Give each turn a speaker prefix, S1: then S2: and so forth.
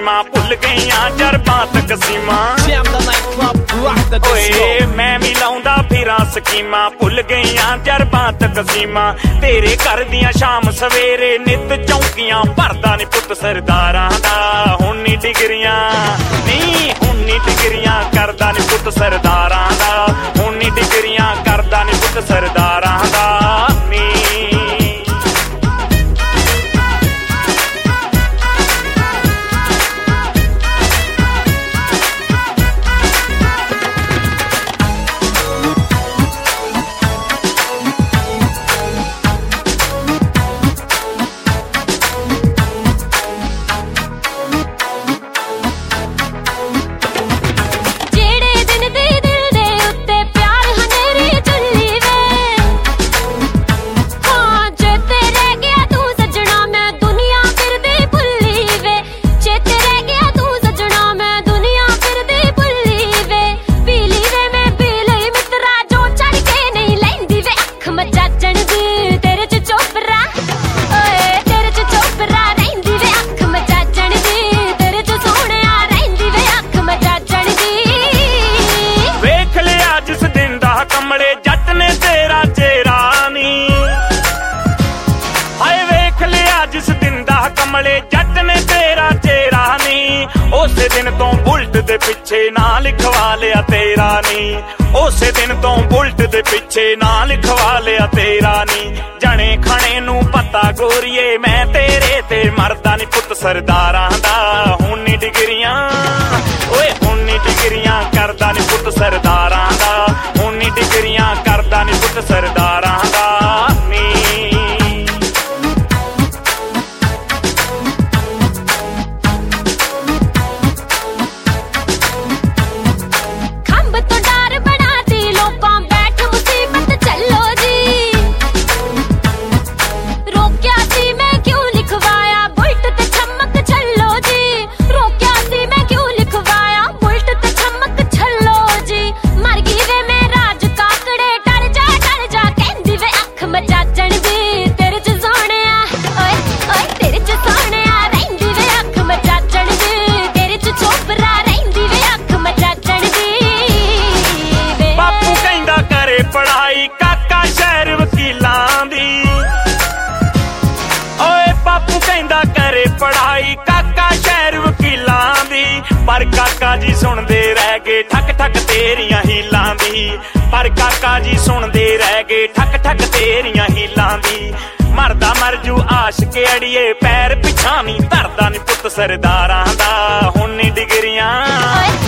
S1: ਸਕੀਮਾਂ ਭੁੱਲ ਗਈਆਂ ਜਰਬਾਂ ਤਕਸੀਮਾਂ ਓਏ ਮੈਂ ਵੀ ਲਾਉਂਦਾ ਫਿਰਾਂ ਸਕੀਮਾਂ ਭੁੱਲ ਗਈਆਂ ਜਰਬਾਂ ਤਕਸੀਮਾਂ ਤੇਰੇ ਘਰ ਦੀਆਂ ਸ਼ਾਮ ਸਵੇਰੇ ਨਿੱਤ ਚੌਂਕੀਆਂ ਭਰਦਾ ਨੀ ਪੁੱਤ ਸਰਦਾਰਾਂ ਦਾ ਹੁਣ ਨੀ ਡਿਗਰੀਆਂ ਨੀ ਹੁਣ ਨੀ ਡਿਗਰੀਆਂ ਕਰਦਾ ਨੀ ਪੁੱਤ ਸਰਦਾਰਾਂ ਦਾ ਹੁਣ ਨੀ ਡਿਗਰੀਆਂ ਕਰਦਾ ਨੀ ਪੁੱਤ ਸਰਦਾਰਾਂ ਦਾ ਨੀ ਜੱਟ ਨੇ ਤੇਰਾ ਚਿਹਰਾ ਨੀ ਉਸੇ ਦਿਨ ਤੋਂ ਬੁਲਟ ਦੇ ਪਿੱਛੇ ਨਾਂ ਲਿਖਵਾ ਲਿਆ ਤੇਰਾ ਨੀ ਉਸੇ ਦਿਨ ਤੋਂ ਬੁਲਟ ਦੇ ਪਿੱਛੇ ਨਾਂ ਲਿਖਵਾ ਲਿਆ ਤੇਰਾ ਨੀ ਜਣੇ ਖਾਣੇ ਨੂੰ ਪਤਾ ਗੋਰੀਏ ਮੈਂ ਤੇਰੇ ਤੇ ਮਰਦਾ ਨੀ ਪੁੱਤ ਸਰਦਾਰਾਂ ਦਾ ਹੁਣ ਨੀ ਡਿਗਰੀਆਂ ਓਏ ਹੁਣ ਨੀ ਡਿਗਰੀਆਂ ਕਰਦਾ ਨੀ ਪੁੱਤ ਸਰਦਾਰਾਂ ਦਾ ਹੁਣ ਨੀ ਡਿਗਰੀਆਂ ਕਰਦਾ ਨੀ ਪੁੱਤ ਸਰਦਾਰਾਂ ਦਾ ਨੀ ਪੜਾਈ ਕਾਕਾ ਸ਼ਹਿਰ ਵਕੀਲਾਂ ਦੀ ਓਏ ਬਾਪੂ ਕਹਿੰਦਾ ਕਰੇ ਪੜਾਈ ਕਾਕਾ ਸ਼ਹਿਰ ਵਕੀਲਾਂ ਦੀ ਪਰ ਕਾਕਾ ਜੀ ਸੁਣਦੇ ਰਹਿ ਗਏ ਠੱਕ ਠੱਕ ਤੇਰੀਆਂ ਹੀਲਾਂ ਦੀ ਪਰ ਕਾਕਾ ਜੀ ਸੁਣਦੇ ਰਹਿ ਗਏ ਠੱਕ ਠੱਕ ਤੇਰੀਆਂ ਹੀਲਾਂ ਦੀ ਮਰਦਾ ਮਰ ਜੂ ਆਸ਼ਕ ਅੜੀਏ ਪੈਰ ਪਿਛਾਂ ਨੀ ਧਰਦਾ ਨੀ ਪੁੱਤ ਸਰਦਾਰਾਂ ਦਾ ਹੁਣ ਨੀ ਡਿਗਰੀਆਂ